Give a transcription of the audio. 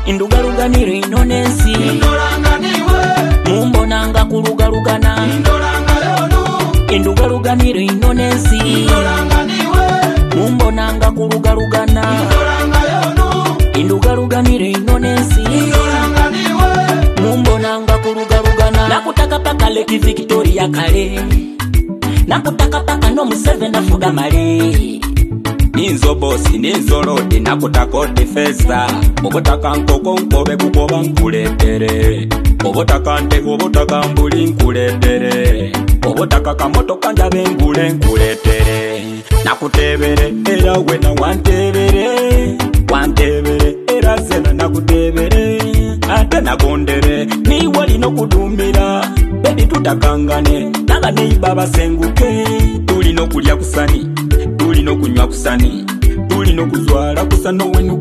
Indugaluganire inonensi mumbonanga kulugalugana Indugaluganire inonensi mumbonanga kulugalugana Indugaluganire inonensi mumbonanga kulugalugana nakutaka paka Lake Victoria kale nakutaka paka no Museveni afuga male Ninzo bosi, ninzo lodi, nakutaka otifesa Obotaka nkoko nkobe kukoba nkuletere Obotaka ntego, obotaka mbuli nkuletere Obotaka kamoto kanjabe ngule nkuletere Nakutebere, era wena wantebere Wantebere, era zena nakutebere Ate nakondere, ni wali no kudumira Baby tutakangane, naga ni baba senguke Tuli no kulia kusani Tuli no kunywa kusani Tuli no kuzwala kusano wenu